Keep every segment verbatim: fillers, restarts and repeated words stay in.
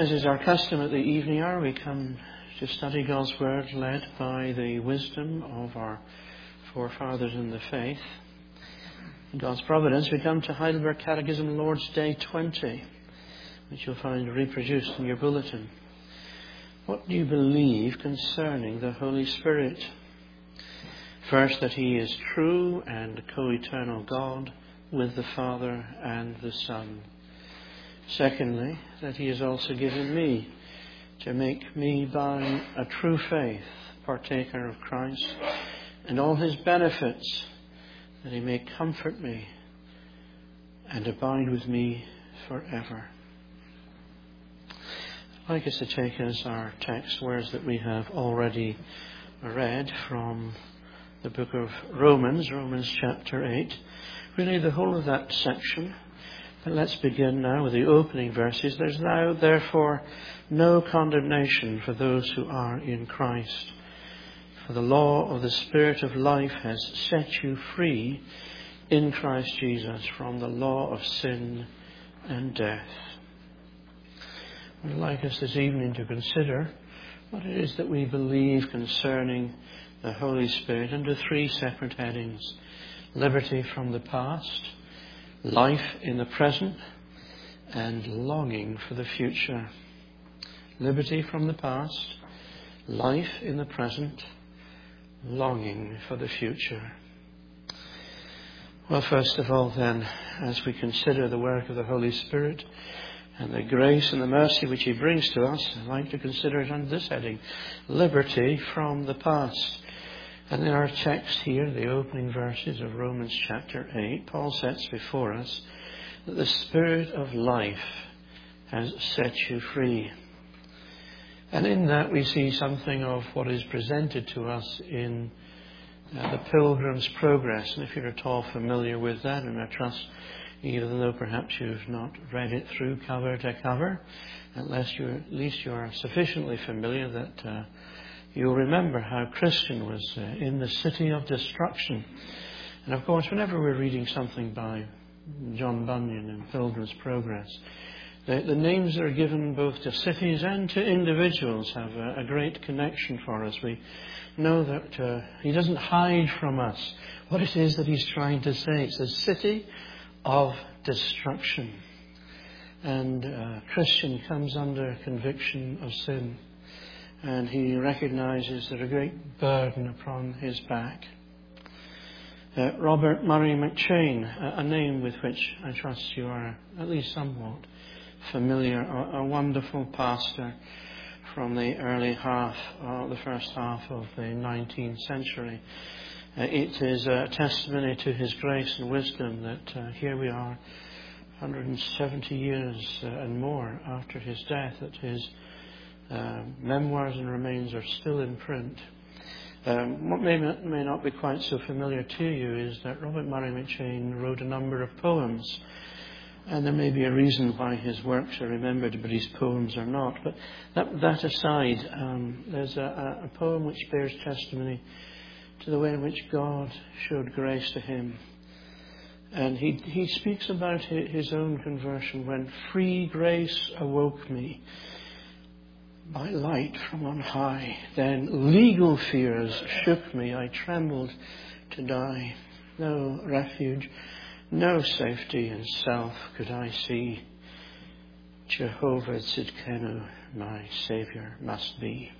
As is our custom at the evening hour, we come to study God's Word led by the wisdom of our forefathers in the faith. In God's providence, we come to Heidelberg Catechism Lord's Day twenty, which you'll find reproduced in your bulletin. What do you believe concerning the Holy Spirit? First, that He is true and co-eternal God with the Father and the Son. Secondly, that He has also given me to make me by a true faith partaker of Christ and all His benefits, that He may comfort me and abide with me forever. I'd like us to take as our text words that we have already read from the book of Romans, Romans chapter eight. Really the whole of that section. But let's begin now with the opening verses. There's now, therefore, no condemnation for those who are in Christ. For the law of the Spirit of life has set you free in Christ Jesus from the law of sin and death. I'd like us this evening to consider what it is that we believe concerning the Holy Spirit under three separate headings. Liberty from the past, life in the present, and longing for the future. Liberty from the past, life in the present, longing for the future. Well, first of all then, as we consider the work of the Holy Spirit and the grace and the mercy which He brings to us, I'd like to consider it under this heading, liberty from the past. And in our text here, the opening verses of Romans chapter eight, Paul sets before us that the Spirit of life has set you free. And in that we see something of what is presented to us in uh, the Pilgrim's Progress. And if you're at all familiar with that, and I trust, even though perhaps you've not read it through cover to cover, unless you at least you are sufficiently familiar that uh, you'll remember how Christian was uh, in the city of destruction. And of course, whenever we're reading something by John Bunyan in Pilgrim's Progress, the, the names that are given both to cities and to individuals have a, a great connection for us. We know that uh, he doesn't hide from us what it is that he's trying to say. It's a city of destruction. And uh, Christian comes under conviction of sin. And he recognizes that a great burden upon his back. Uh, Robert Murray McCheyne, a, a name with which I trust you are at least somewhat familiar, a, a wonderful pastor from the early half, uh, the first half of the nineteenth century. Uh, it is a testimony to his grace and wisdom that uh, here we are, one hundred seventy years uh, and more after his death, that his Uh, memoirs and remains are still in print. Um, what may, may not be quite so familiar to you is that Robert Murray McCheyne wrote a number of poems, and there may be a reason why his works are remembered but his poems are not. But that, that aside, um, there's a, a poem which bears testimony to the way in which God showed grace to him. And he, he speaks about his own conversion when free grace awoke me by light from on high. Then legal fears shook me. I trembled to die. No refuge, no safety in self could I see. Jehovah Tzidkenu, my Saviour, must be.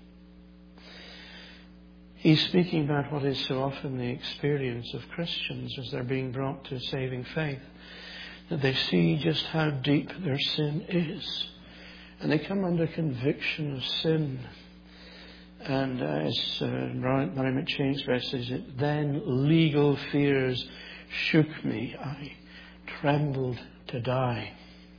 He's speaking about what is so often the experience of Christians as they're being brought to saving faith, that they see just how deep their sin is. And they come under conviction of sin. And uh, as uh, Murray McCheyne expresses it, then legal fears shook me. I trembled to die.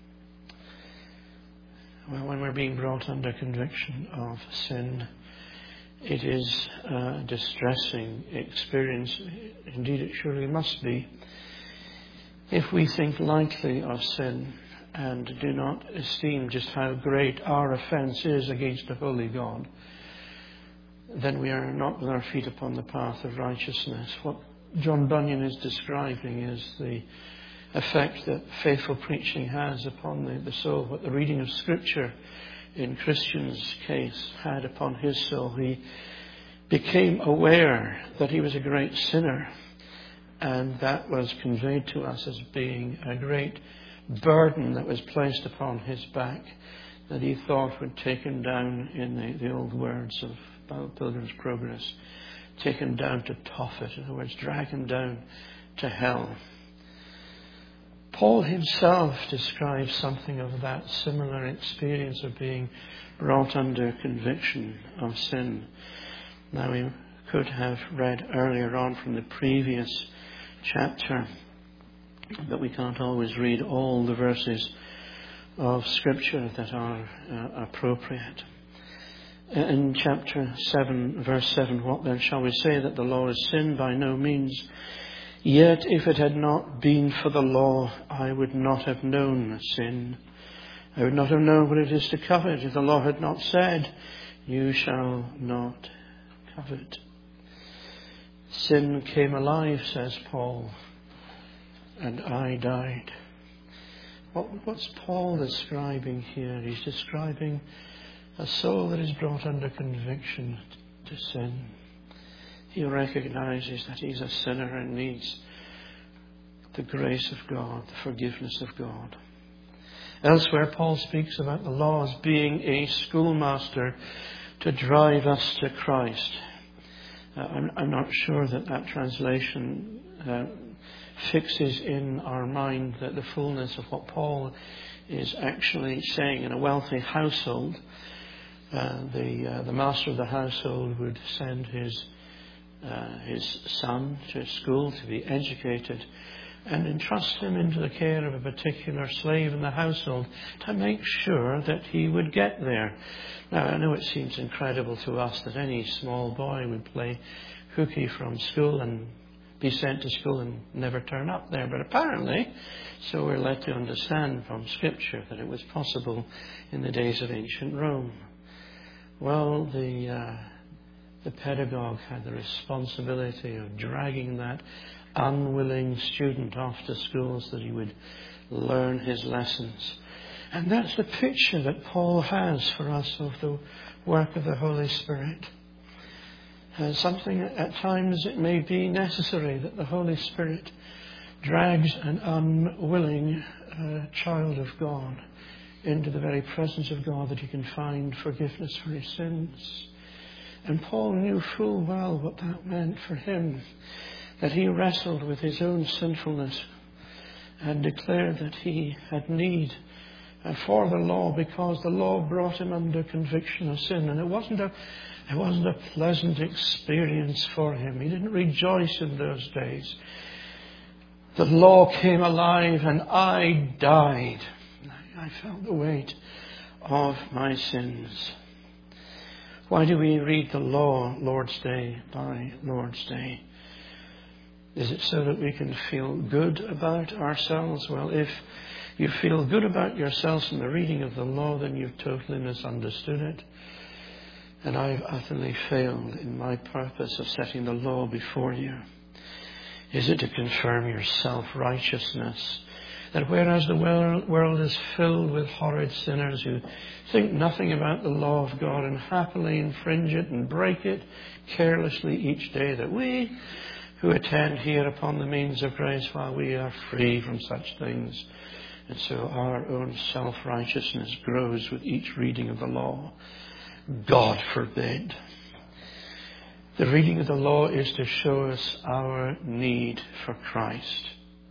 Well, when we're being brought under conviction of sin, it is a distressing experience. Indeed, it surely must be. If we think lightly of sin and do not esteem just how great our offence is against a holy God, then we are not with our feet upon the path of righteousness. What John Bunyan is describing is the effect that faithful preaching has upon the, the soul, what the reading of Scripture in Christian's case, had upon his soul. He became aware that he was a great sinner, and that was conveyed to us as being a great burden that was placed upon his back, that he thought would take him down, in the, the old words of Pilgrim's Progress, take him down to Tophet. In other words, drag him down to hell. Paul himself describes something of that similar experience of being brought under conviction of sin. Now, we could have read earlier on from the previous chapter, but we can't always read all the verses of Scripture that are uh, appropriate. In chapter seven, verse seven, what then shall we say, that the law is sin? By no means. Yet if it had not been for the law, I would not have known sin. I would not have known what it is to covet if the law had not said, you shall not covet. Sin came alive, says Paul, and I died. What, what's Paul describing here? He's describing a soul that is brought under conviction to sin. He recognizes that he's a sinner and needs the grace of God, the forgiveness of God. Elsewhere, Paul speaks about the law as being a schoolmaster to drive us to Christ. Uh, I'm, I'm not sure that that translation uh, fixes in our mind that the fullness of what Paul is actually saying. In a wealthy household, uh, the uh, the master of the household would send his uh, his son to school to be educated, and entrust him into the care of a particular slave in the household to make sure that he would get there. Now, I know it seems incredible to us that any small boy would play hooky from school and be sent to school and never turn up there. But apparently, so we're led to understand from Scripture, that it was possible in the days of ancient Rome. Well, the uh, the pedagogue had the responsibility of dragging that unwilling student off to school so that he would learn his lessons. And that's the picture that Paul has for us of the work of the Holy Spirit. Uh, something at times it may be necessary that the Holy Spirit drags an unwilling uh, child of God into the very presence of God, that he can find forgiveness for his sins. And Paul knew full well what that meant for him, that he wrestled with his own sinfulness and declared that he had need for the law, because the law brought him under conviction of sin. And it wasn't a it wasn't a pleasant experience for him. He didn't rejoice in those days. The law came alive and I died. I felt the weight of my sins. Why do we read the law Lord's Day by Lord's Day? Is it so that we can feel good about ourselves? Well, if you feel good about yourselves in the reading of the law, then you've totally misunderstood it. And I've utterly failed in my purpose of setting the law before you. Is it to confirm your self-righteousness? That whereas the world is filled with horrid sinners who think nothing about the law of God and happily infringe it and break it carelessly each day, that we who attend here upon the means of grace, while we are free from such things, and so our own self-righteousness grows with each reading of the law. God forbid. The reading of the law is to show us our need for Christ.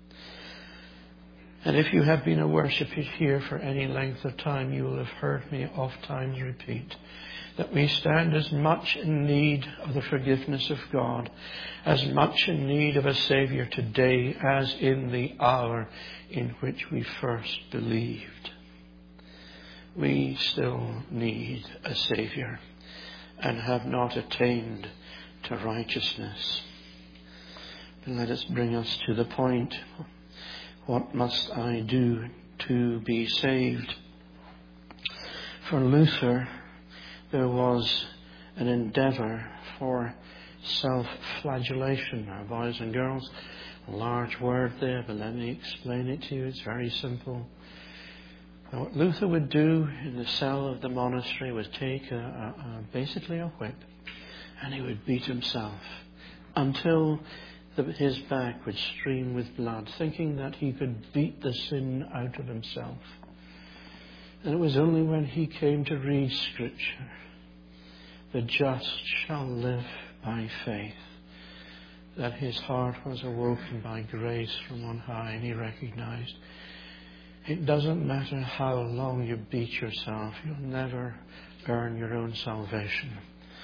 And if you have been a worshipper here for any length of time, you will have heard me oft times repeat that we stand as much in need of the forgiveness of God, as much in need of a Saviour today as in the hour in which we first believed. We still need a Saviour and have not attained to righteousness. But let us bring us to the point. What must I do to be saved? For Luther, there was an endeavour for self-flagellation. Now, boys and girls, a large word there, but let me explain it to you. It's very simple. Now, what Luther would do in the cell of the monastery was take a, a, a, basically a whip, and he would beat himself until the, his back would stream with blood, thinking that he could beat the sin out of himself. And it was only when he came to read Scripture, the just shall live by faith, that his heart was awoken by grace from on high, and he recognized it doesn't matter how long you beat yourself, you'll never earn your own salvation.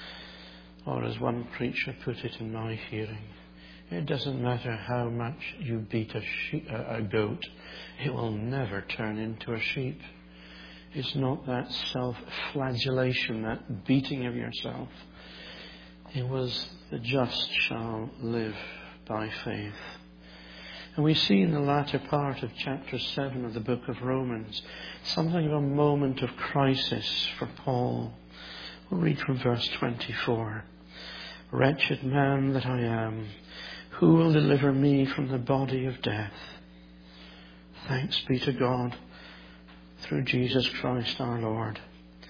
Or as one preacher put it in my hearing, it doesn't matter how much you beat a, sheep, a goat, it will never turn into a sheep. It's not that self-flagellation, that beating of yourself. It was the just shall live by faith. And we see in the latter part of chapter seven of the book of Romans something of a moment of crisis for Paul. We'll read from verse twenty-four. Wretched man that I am, who will deliver me from the body of death? Thanks be to God through Jesus Christ our Lord.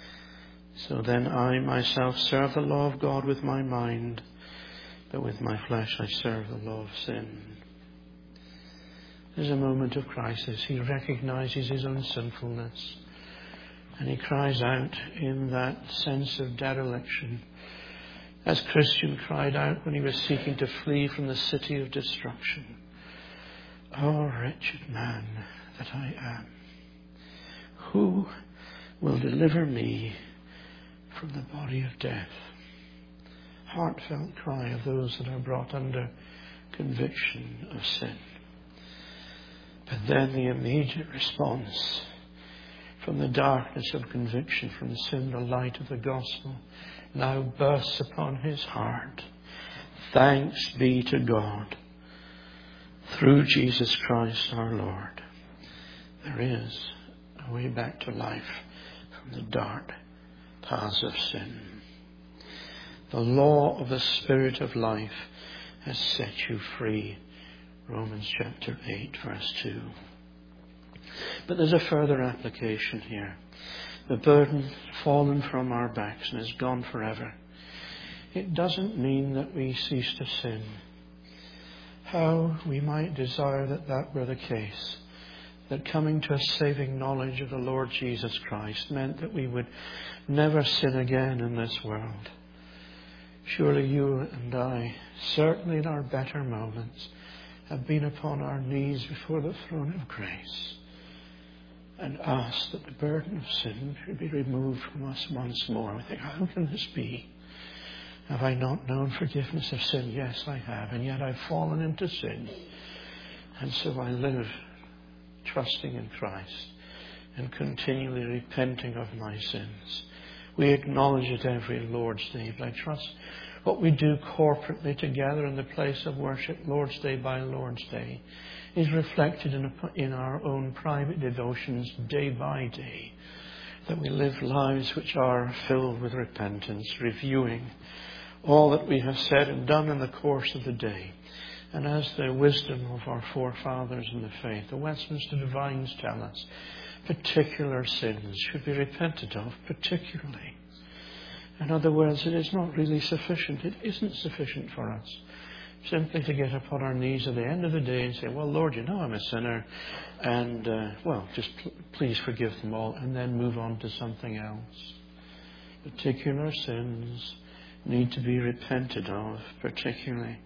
So then I myself serve the law of God with my mind, but with my flesh I serve the law of sin. There's a moment of crisis. He recognizes his own sinfulness, and he cries out in that sense of dereliction, as Christian cried out when he was seeking to flee from the city of destruction. Oh, wretched man that I am, who will deliver me from the body of death? Heartfelt cry of those that are brought under conviction of sin. But then the immediate response from the darkness of conviction from sin, the light of the gospel now bursts upon his heart. Thanks be to God through Jesus Christ our Lord. There is a way back to life from the dark paths of sin. The law of the Spirit of life has set you free. Romans chapter eight, verse two. But there's a further application here. The burden fallen from our backs and is gone forever. It doesn't mean that we cease to sin. How we might desire that that were the case. That coming to a saving knowledge of the Lord Jesus Christ meant that we would never sin again in this world. Surely you and I, certainly in our better moments, have been upon our knees before the throne of grace and asked that the burden of sin should be removed from us once more. We think, how can this be? Have I not known forgiveness of sin? Yes, I have, and yet I've fallen into sin. And so I live trusting in Christ and continually repenting of my sins. We acknowledge it every Lord's Day, but I trust what we do corporately together in the place of worship, Lord's Day by Lord's Day, is reflected in, a, in our own private devotions day by day. That we live lives which are filled with repentance, reviewing all that we have said and done in the course of the day. And as the wisdom of our forefathers in the faith, the Westminster Divines tell us, particular sins should be repented of particularly. In other words, it is not really sufficient. It isn't sufficient for us simply to get upon our knees at the end of the day and say, well, Lord, you know I'm a sinner, and, uh, well, just pl- please forgive them all, and then move on to something else. Particular sins need to be repented of particularly.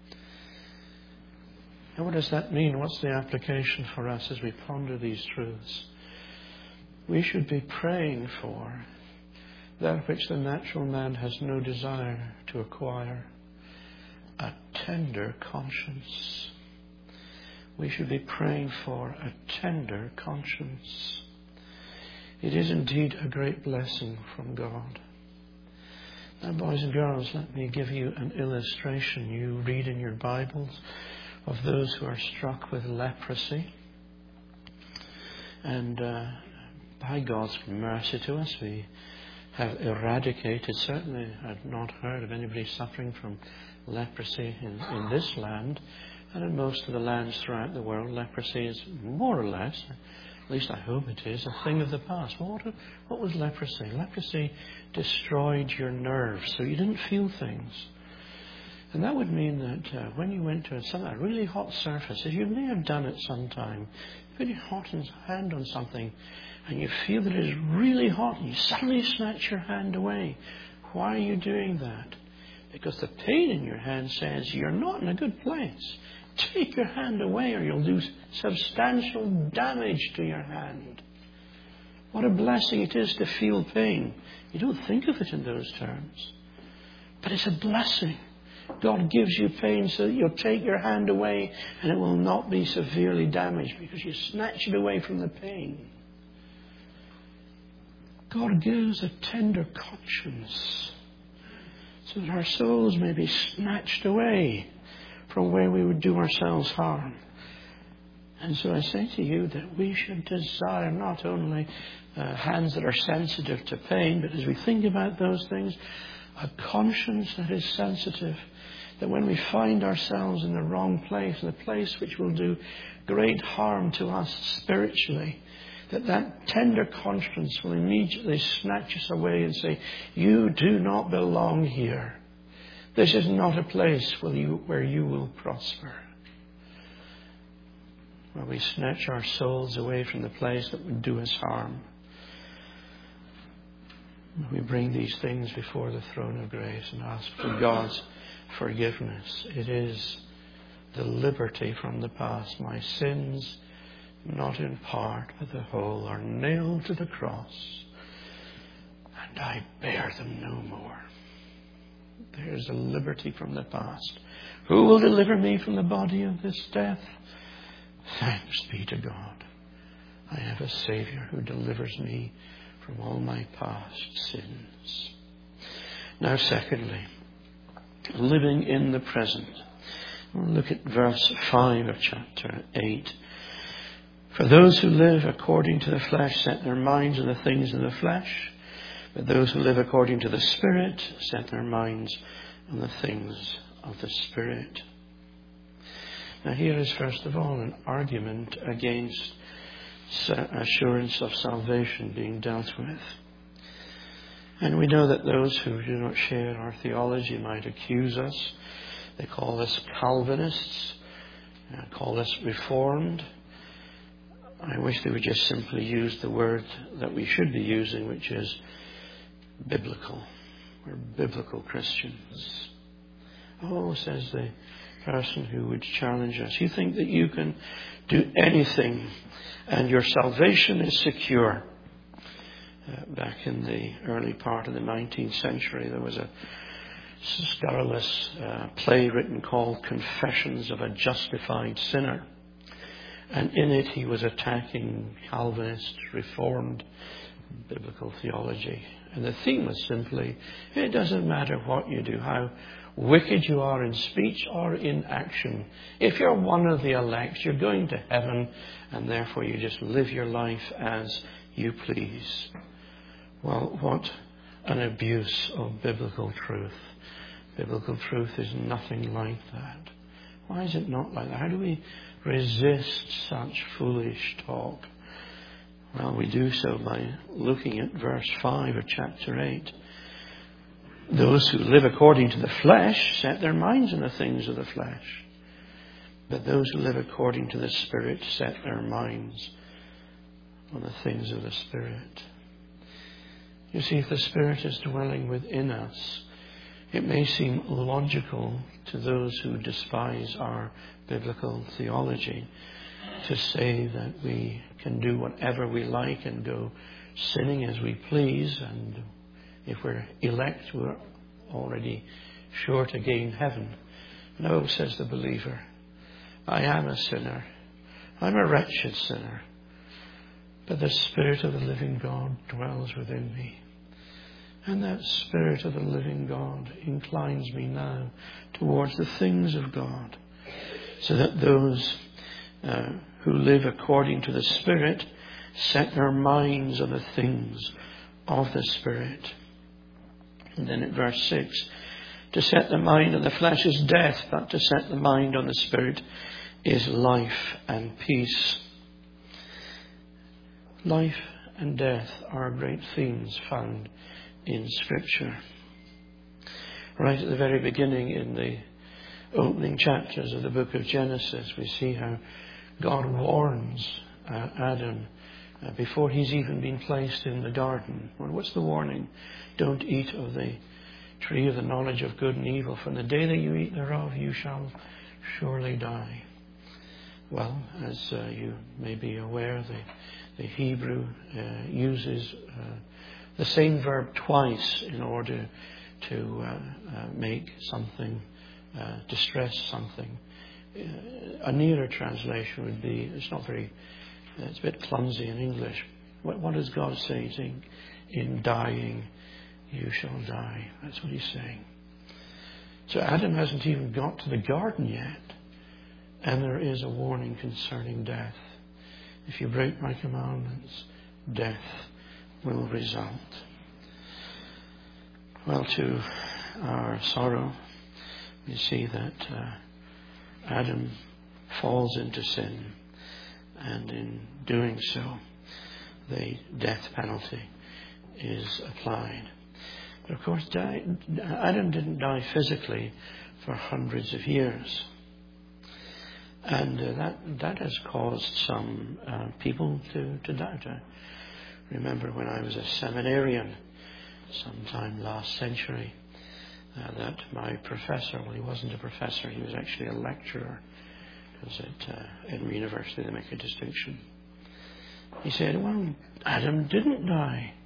And what does that mean? What's the application for us as we ponder these truths? We should be praying for that which the natural man has no desire to acquire, a tender conscience. We should be praying for a tender conscience. It is indeed a great blessing from God. Now, boys and girls, let me give you an illustration. You read in your Bibles of those who are struck with leprosy. And uh, by God's mercy to us, we have eradicated, certainly I've not heard of anybody suffering from leprosy in, in this land. And in most of the lands throughout the world, leprosy is more or less at least I hope it is, a thing of the past. Well, what, what was leprosy? Leprosy destroyed your nerves, so you didn't feel things. And that would mean that uh, when you went to some, a really hot surface, as you may have done at some time, put your hot hand on something and you feel that it is really hot and you suddenly snatch your hand away. Why are you doing that? Because the pain in your hand says you're not in a good place. Take your hand away or you'll do substantial damage to your hand. What a blessing it is to feel pain. You don't think of it in those terms. But it's a blessing. God gives you pain so that you'll take your hand away and it will not be severely damaged because you snatch it away from the pain. God gives a tender conscience so that our souls may be snatched away from where we would do ourselves harm. And so I say to you that we should desire not only uh, hands that are sensitive to pain, but as we think about those things, a conscience that is sensitive, that when we find ourselves in the wrong place, in a place which will do great harm to us spiritually, that that tender conscience will immediately snatch us away and say, you do not belong here. This is not a place where you, where you will prosper. Where we snatch our souls away from the place that would do us harm. We bring these things before the throne of grace and ask for God's forgiveness. It is the liberty from the past. My sins, not in part but the whole, are nailed to the cross, and I bear them no more. There's a liberty from the past. Who will deliver me from the body of this death? Thanks be to God. I have a Saviour who delivers me from all my past sins. Now, secondly, living in the present. We'll look at verse five of chapter eight. For those who live according to the flesh set their minds on the things of the flesh, but those who live according to the Spirit set their minds on the things of the Spirit. Now here is first of all an argument against assurance of salvation being dealt with. And we know that those who do not share our theology might accuse us. They call us Calvinists, call us Reformed. I wish they would just simply use the word that we should be using, which is biblical. We're biblical Christians. Oh, says the person who would challenge us, you think that you can do anything and your salvation is secure. Uh, back in the early part of the nineteenth century, there was a scurrilous uh, play written called Confessions of a Justified Sinner. And in it he was attacking Calvinist, Reformed, biblical theology. And the theme was simply, it doesn't matter what you do, how wicked you are in speech or in action. If you're one of the elect, you're going to heaven, and therefore you just live your life as you please. Well, what an abuse of biblical truth. Biblical truth is nothing like that. Why is it not like that? How do we resist such foolish talk? Well, we do so by looking at verse five of chapter eight. Those who live according to the flesh set their minds on the things of the flesh. But those who live according to the Spirit set their minds on the things of the Spirit. You see, if the Spirit is dwelling within us, it may seem logical to those who despise our biblical theology to say that we can do whatever we like and go sinning as we please, and if we're elect, we're already sure to gain heaven. No, says the believer, I am a sinner. I'm a wretched sinner. But the Spirit of the living God dwells within me. And that Spirit of the living God inclines me now towards the things of God, so that those uh, who live according to the Spirit set their minds on the things of the Spirit. And then at verse six, to set the mind on the flesh is death, but to set the mind on the Spirit is life and peace. Life and death are great themes found in Scripture. Right at the very beginning, in the opening chapters of the book of Genesis, we see how God warns uh, Adam uh, before he's even been placed in the garden. Well, what's the warning? Don't eat of the tree of the knowledge of good and evil, for in the day that you eat thereof you shall surely die. Well, as uh, you may be aware, the, the Hebrew uh, uses uh, the same verb twice in order to uh, uh, make something, uh, distress something. Uh, a nearer translation would be, it's not very, uh, it's a bit clumsy in English. What, what does God say? He's saying, in dying you shall die. That's what he's saying. So Adam hasn't even got to the garden yet. And there is a warning concerning death. If you break my commandments, death will result. Well, to our sorrow, we see that uh, Adam falls into sin. And in doing so, the death penalty is applied. But of course, Adam didn't die physically for hundreds of years. And uh, that that has caused some uh, people to, to doubt. I remember when I was a seminarian sometime last century, uh, that my professor, well, he wasn't a professor, he was actually a lecturer, because at uh, Edinburgh University they make a distinction. He said, well, Adam didn't die.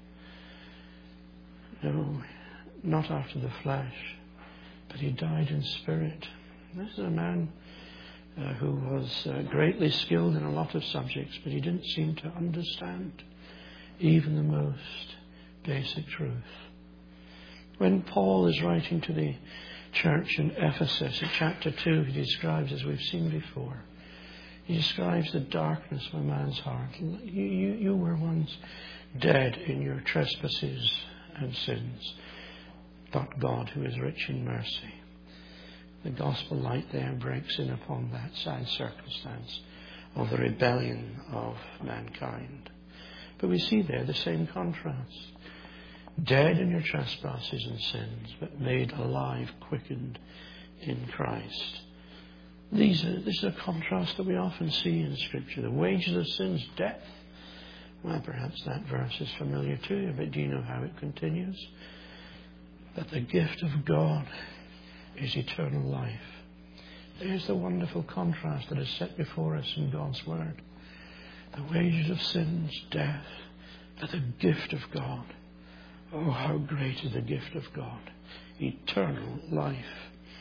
No, not after the flesh, but he died in spirit. This is a man Uh, who was uh, greatly skilled in a lot of subjects, but he didn't seem to understand even the most basic truth. When Paul is writing to the church in Ephesus, in chapter two, he describes, as we've seen before, he describes the darkness of a man's heart. You, you, you were once dead in your trespasses and sins, but God, who is rich in mercy, the gospel light there breaks in upon that sad circumstance of the rebellion of mankind. But we see there the same contrast. Dead in your trespasses and sins, but made alive, quickened in Christ. These are, this is a contrast that we often see in Scripture. The wages of sin is death. Well, perhaps that verse is familiar to you, but do you know how it continues? But the gift of God is eternal life. There's the wonderful contrast that is set before us in God's Word. The wages of sin is death, but the gift of God. Oh, how great is the gift of God. Eternal life.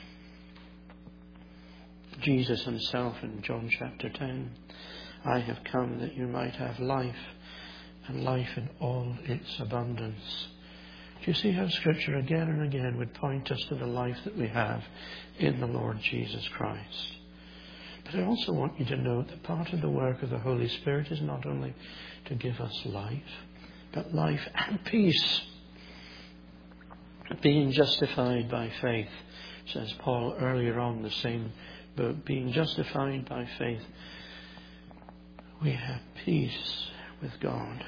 Jesus himself in John chapter ten, I have come that you might have life, and life in all its abundance. Do you see how Scripture again and again would point us to the life that we have in the Lord Jesus Christ? But I also want you to note that part of the work of the Holy Spirit is not only to give us life, but life and peace. Being justified by faith, says Paul earlier on in the same book, being justified by faith, we have peace with God.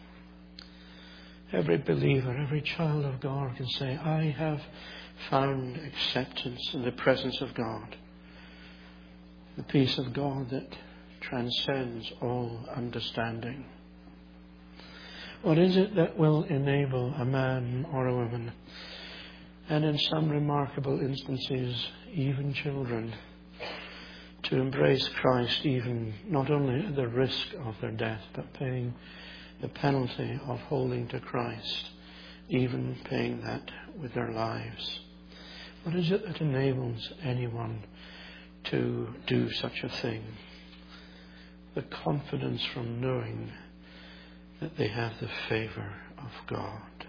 Every believer, every child of God can say, I have found acceptance in the presence of God. The peace of God that transcends all understanding. What is it that will enable a man or a woman, and in some remarkable instances, even children, to embrace Christ even not only at the risk of their death, but paying the penalty of holding to Christ, even paying that with their lives? What is it that enables anyone to do such a thing? The confidence from knowing that they have the favour of God.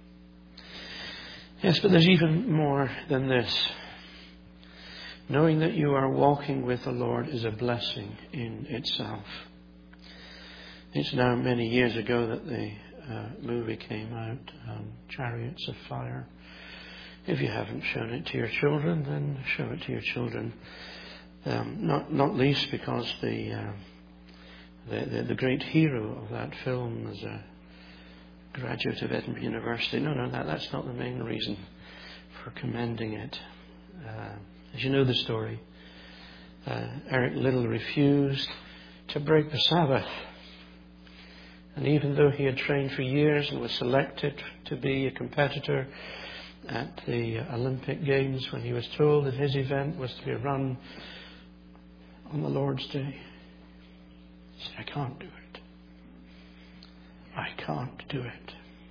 Yes, but there's even more than this. Knowing that you are walking with the Lord is a blessing in itself. It's now many years ago that the uh, movie came out, um, Chariots of Fire. If you haven't shown it to your children, then show it to your children. Um, not not least because the uh, the, the, the great hero of that film is a graduate of Edinburgh University. No, no, that, that's not the main reason for commending it. Uh, as you know the story, uh, Eric Liddell refused to break the Sabbath. And even though he had trained for years and was selected to be a competitor at the Olympic Games, when he was told that his event was to be run on the Lord's Day, he said, I can't do it. I can't do it.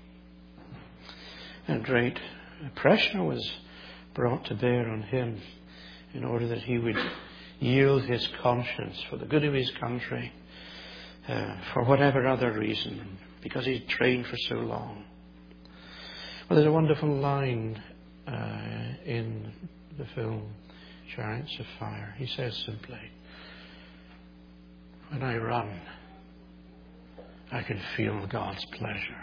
And great pressure was brought to bear on him in order that he would yield his conscience for the good of his country, uh, for whatever other reason, because he'd trained for so long. Well, there's a wonderful line uh, in the film Chariots of Fire. He says simply, when I run, I can feel God's pleasure.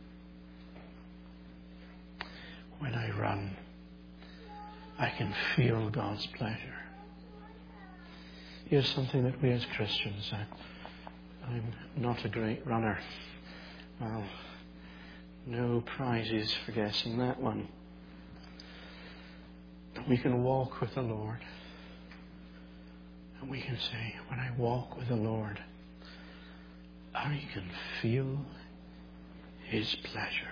When I run, I can feel God's pleasure. Here's something that we as Christians, I, I'm not a great runner. Well, no prizes for guessing that one. But we can walk with the Lord. And we can say, when I walk with the Lord, I can feel His pleasure.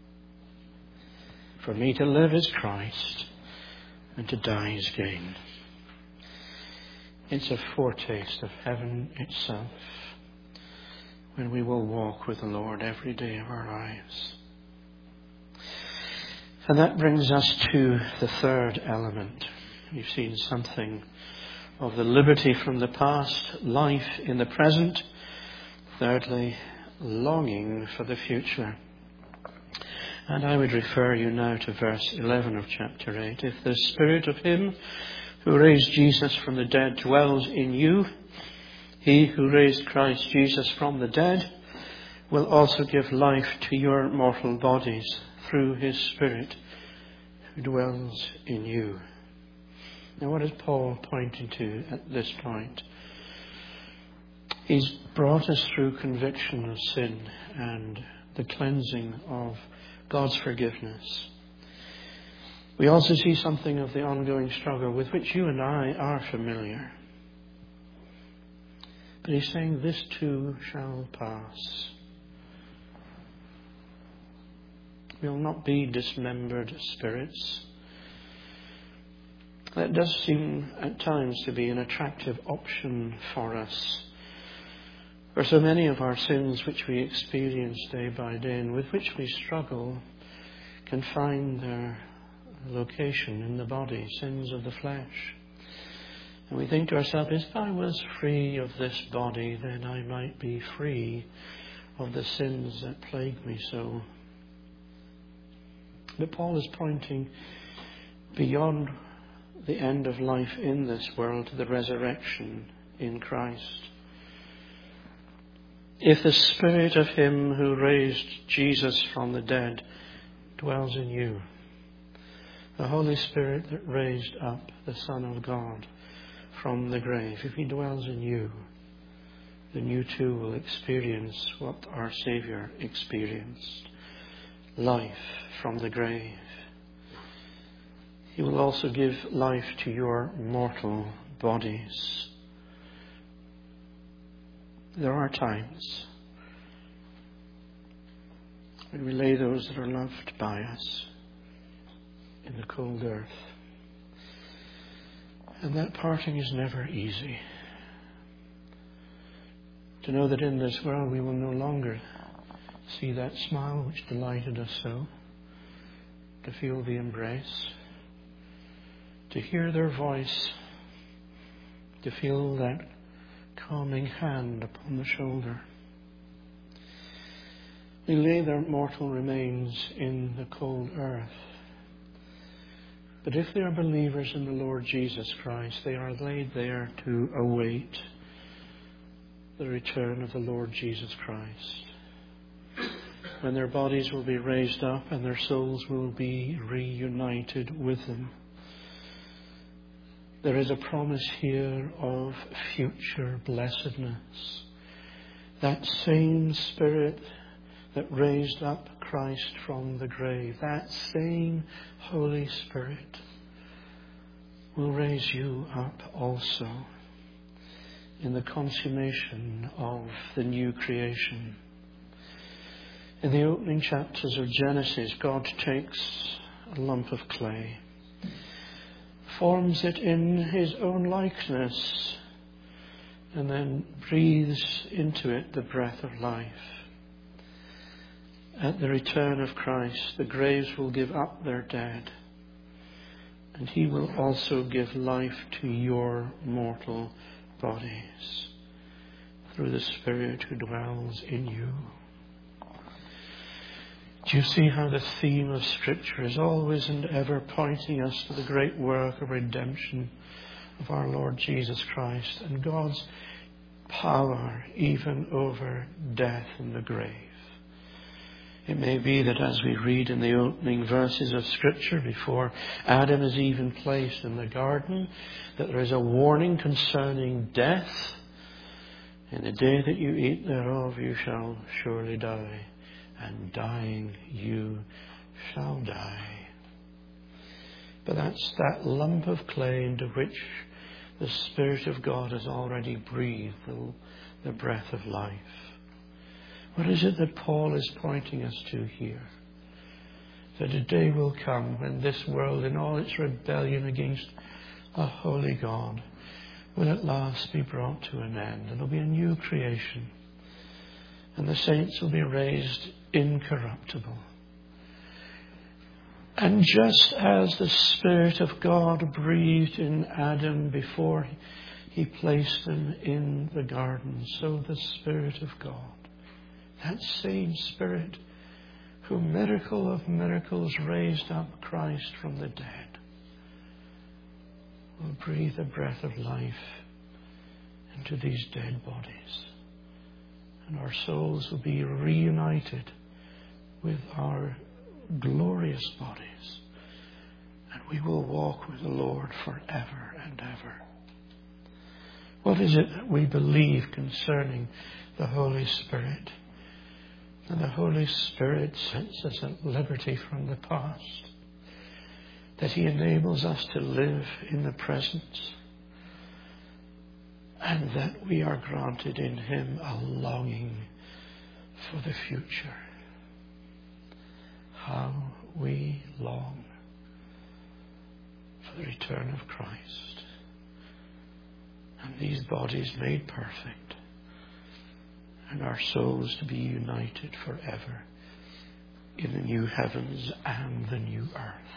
For me to live is Christ, and to die is gain. It's a foretaste of heaven itself when we will walk with the Lord every day of our lives. And that brings us to the third element. We've seen something of the liberty from the past, life in the present. Thirdly, longing for the future. And I would refer you now to verse eleven of chapter eight. If the Spirit of Him who raised Jesus from the dead dwells in you, He who raised Christ Jesus from the dead will also give life to your mortal bodies through His Spirit who dwells in you. Now, what is Paul pointing to at this point? He's brought us through conviction of sin and the cleansing of God's forgiveness. We also see something of the ongoing struggle with which you and I are familiar. But he's saying this too shall pass. We will not be dismembered spirits. That does seem at times to be an attractive option for us. For so many of our sins which we experience day by day and with which we struggle can find their location in the body, sins of the flesh. And we think to ourselves, if I was free of this body, then I might be free of the sins that plague me so. But Paul is pointing beyond the end of life in this world to the resurrection in Christ. If the Spirit of Him who raised Jesus from the dead dwells in you, the Holy Spirit that raised up the Son of God from the grave, if He dwells in you, then you too will experience what our Saviour experienced, life from the grave. He will also give life to your mortal bodies. There are times when we lay those that are loved by us in the cold earth. And that parting is never easy. To know that in this world we will no longer see that smile which delighted us so, to feel the embrace, to hear their voice, to feel that calming hand upon the shoulder. We lay their mortal remains in the cold earth. But if they are believers in the Lord Jesus Christ, they are laid there to await the return of the Lord Jesus Christ, when their bodies will be raised up and their souls will be reunited with Him. There is a promise here of future blessedness That same Spirit that raised up Christ from the grave, that same Holy Spirit will raise you up also in the consummation of the new creation. In the opening chapters of Genesis, God takes a lump of clay, forms it in his own likeness, and then breathes into it the breath of life. At the return of Christ, the graves will give up their dead, and he will also give life to your mortal bodies through the Spirit who dwells in you. Do you see how the theme of Scripture is always and ever pointing us to the great work of redemption of our Lord Jesus Christ and God's power even over death and the grave? It may be that as we read in the opening verses of Scripture, before Adam is even placed in the garden, that there is a warning concerning death. In the day that you eat thereof, you shall surely die, and dying you shall die. But that's that lump of clay into which the Spirit of God has already breathed the, the breath of life. What is it that Paul is pointing us to here? That a day will come when this world, in all its rebellion against a holy God, will at last be brought to an end. And there will be a new creation. And the saints will be raised incorruptible. And just as the Spirit of God breathed in Adam before he placed him in the garden, so the Spirit of God, that same Spirit who, miracle of miracles, raised up Christ from the dead, will breathe a breath of life into these dead bodies. And our souls will be reunited with our glorious bodies. And we will walk with the Lord forever and ever. What is it that we believe concerning the Holy Spirit? And the Holy Spirit sets us at liberty from the past, that he enables us to live in the present, and that we are granted in him a longing for the future. How we long for the return of Christ and these bodies made perfect, and our souls to be united forever in the new heavens and the new earth.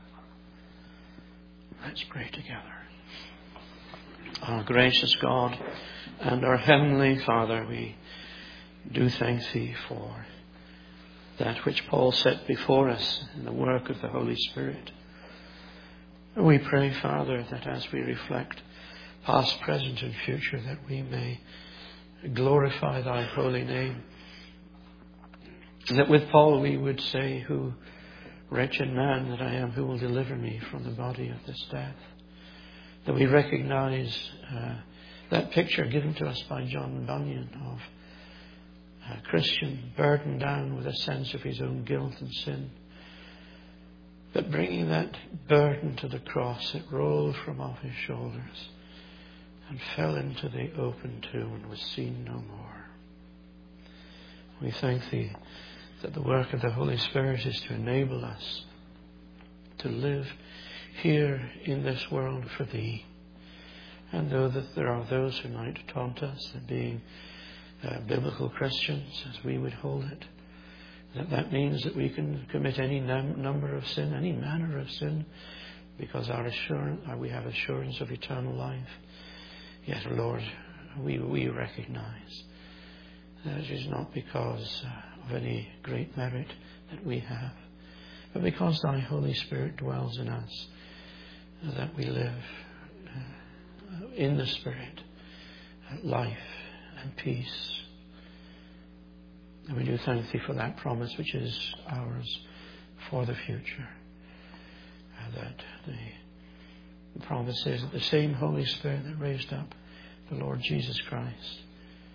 Let's pray together. Our gracious God and our Heavenly Father, we do thank Thee for that which Paul set before us in the work of the Holy Spirit. We pray, Father, that as we reflect past, present and future, that we may glorify Thy holy name. And that with Paul we would say, who wretched man that I am, who will deliver me from the body of this death? That we recognize uh, that picture given to us by John Bunyan of a Christian burdened down with a sense of his own guilt and sin. But bringing that burden to the cross, it rolled from off his shoulders and fell into the open tomb and was seen no more. We thank Thee that the work of the Holy Spirit is to enable us to live here in this world for Thee. And though that there are those who might taunt us that being uh, biblical Christians, as we would hold it, that that means that we can commit any num- number of sin, any manner of sin, because our assurance, uh, we have assurance of eternal life. Yet, Lord, we, we recognize that it is not because uh, of any great merit that we have, but because Thy Holy Spirit dwells in us, uh, that we live uh, in the Spirit, uh, life and peace. And we do thank Thee for that promise which is ours for the future. Uh, that the promise is that the same Holy Spirit that raised up the Lord Jesus Christ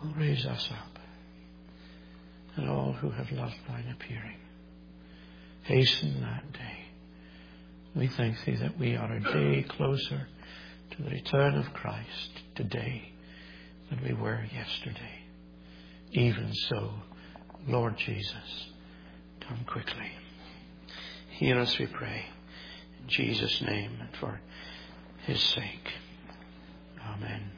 will raise us up, and all who have loved thine appearing. Hasten that day. We thank thee that we are a day closer to the return of Christ today than we were yesterday. Even so, Lord Jesus, come quickly. Hear us, we pray, in Jesus' name and for his sake. Amen.